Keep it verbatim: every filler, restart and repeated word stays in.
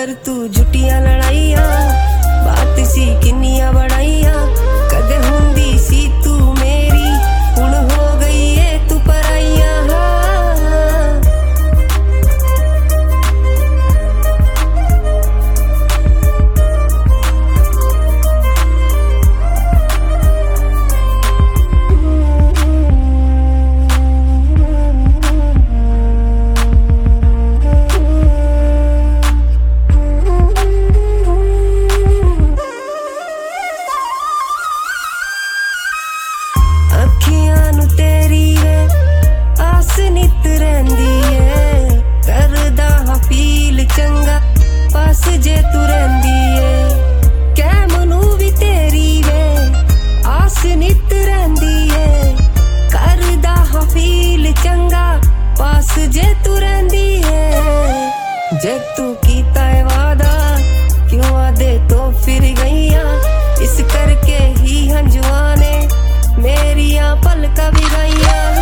कर तू झुटियां लड़ाइया बात सी किन्निया बड़ाइया कदे हुंदी सी तू मेरी हुण हो गई है तू पराइया। अखियां नू तेरी वे आस नित रहिंदी है करदा हां फील चंगा पास जे तू रहिंदी है कै मनु भी तेरी वे आस नित रहिंदी है करदा हां फील चंगा पास जे तू रहिंदी है। जे तू कीता है वादा क्यों आदे तो फिर गईया इस करके ही हंजुआ ने मेरिया पलका भी गईया।